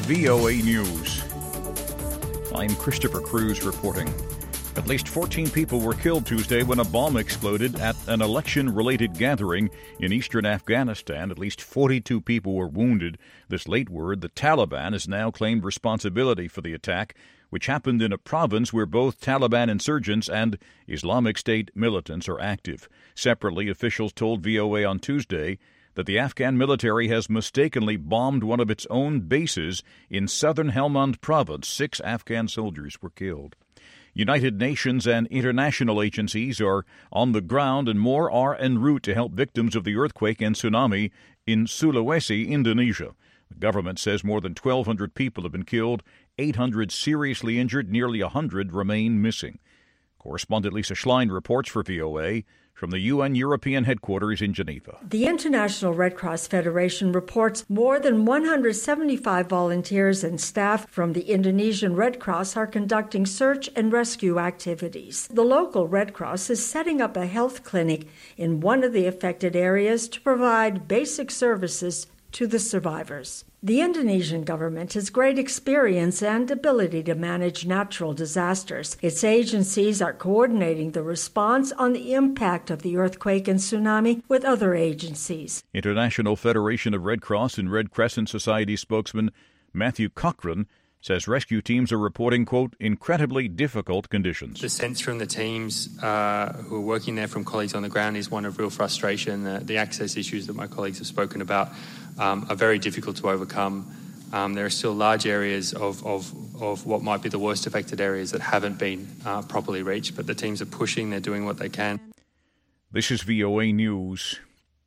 VOA News. I'm Christopher Cruz reporting. At least 14 people were killed Tuesday when a bomb exploded at an election-related gathering in eastern Afghanistan. At least 42 people were wounded. This late word, the Taliban has now claimed responsibility for the attack, which happened in a province where both Taliban insurgents and Islamic State militants are active. Separately, officials told VOA on Tuesday that the Afghan military has mistakenly bombed one of its own bases in southern Helmand province. 6 Afghan soldiers were killed. United Nations and international agencies are on the ground, and more are en route to help victims of the earthquake and tsunami in Sulawesi, Indonesia. The government says more than 1,200 people have been killed, 800 seriously injured, nearly 100 remain missing. Correspondent Lisa Schlein reports for VOA from the UN European headquarters in Geneva. The International Red Cross Federation reports more than 175 volunteers and staff from the Indonesian Red Cross are conducting search and rescue activities. The local Red Cross is setting up a health clinic in one of the affected areas to provide basic services to the survivors. The Indonesian government has great experience and ability to manage natural disasters. Its agencies are coordinating the response on the impact of the earthquake and tsunami with other agencies. International Federation of Red Cross and Red Crescent Society spokesman Matthew Cochran says rescue teams are reporting, quote, incredibly difficult conditions. The sense from the teams who are working there, from colleagues on the ground, is one of real frustration. The access issues that my colleagues have spoken about are very difficult to overcome. There are still large areas of what might be the worst affected areas that haven't been properly reached, but the teams are pushing, they're doing what they can. This is VOA News.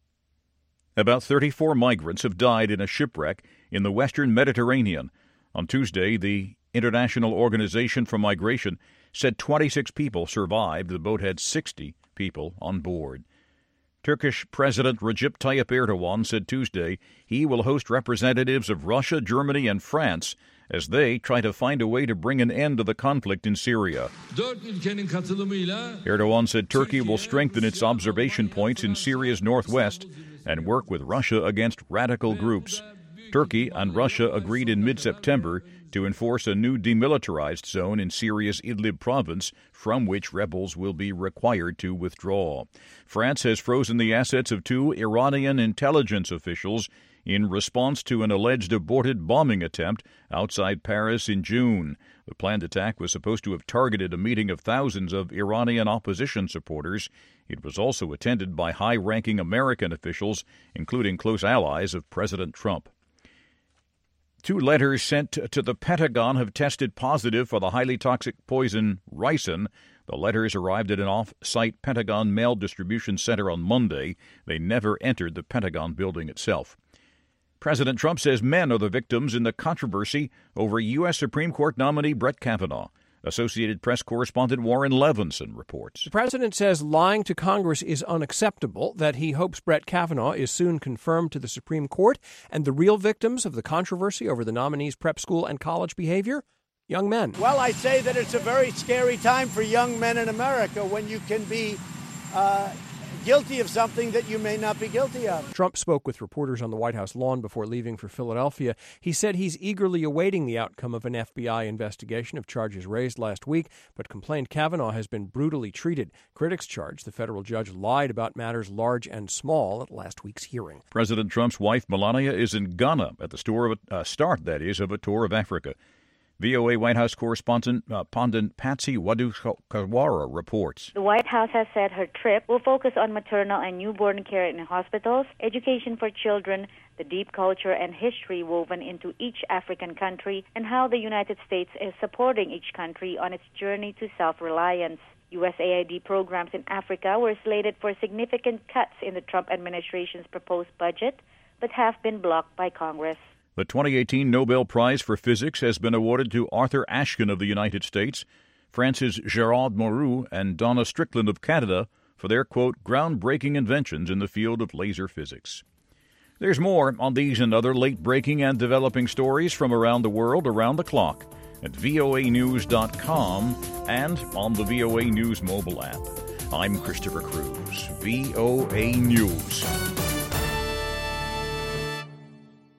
About 34 migrants have died in a shipwreck in the western Mediterranean. On Tuesday, the International Organization for Migration said 26 people survived. The boat had 60 people on board. Turkish President Recep Tayyip Erdogan said Tuesday he will host representatives of Russia, Germany, and France as they try to find a way to bring an end to the conflict in Syria. Erdogan said Turkey will strengthen its observation points in Syria's northwest and work with Russia against radical groups. Turkey and Russia agreed in mid-September to enforce a new demilitarized zone in Syria's Idlib province, from which rebels will be required to withdraw. France has frozen the assets of 2 Iranian intelligence officials in response to an alleged aborted bombing attempt outside Paris in June. The planned attack was supposed to have targeted a meeting of thousands of Iranian opposition supporters. It was also attended by high-ranking American officials, including close allies of President Trump. 2 letters sent to the Pentagon have tested positive for the highly toxic poison ricin. The letters arrived at an off-site Pentagon mail distribution center on Monday. They never entered the Pentagon building itself. President Trump says men are the victims in the controversy over U.S. Supreme Court nominee Brett Kavanaugh. Associated Press correspondent Warren Levinson reports. The president says lying to Congress is unacceptable, that he hopes Brett Kavanaugh is soon confirmed to the Supreme Court, and the real victims of the controversy over the nominee's prep school and college behavior? Young men. Well, I say that it's a very scary time for young men in America when you can be guilty of something that you may not be guilty of. Trump spoke with reporters on the White House lawn before leaving for Philadelphia. He said he's eagerly awaiting the outcome of an FBI investigation of charges raised last week, but complained Kavanaugh has been brutally treated. Critics charge the federal judge lied about matters large and small at last week's hearing. President Trump's wife, Melania, is in Ghana at the start of a tour of Africa. VOA White House correspondent Patsy Wadukawara reports. The White House has said her trip will focus on maternal and newborn care in hospitals, education for children, the deep culture and history woven into each African country, and how the United States is supporting each country on its journey to self-reliance. USAID programs in Africa were slated for significant cuts in the Trump administration's proposed budget, but have been blocked by Congress. The 2018 Nobel Prize for Physics has been awarded to Arthur Ashkin of the United States, France's Gerard Mourou, and Donna Strickland of Canada for their, quote, groundbreaking inventions in the field of laser physics. There's more on these and other late-breaking and developing stories from around the world around the clock at voanews.com and on the VOA News mobile app. I'm Christopher Cruz, VOA News.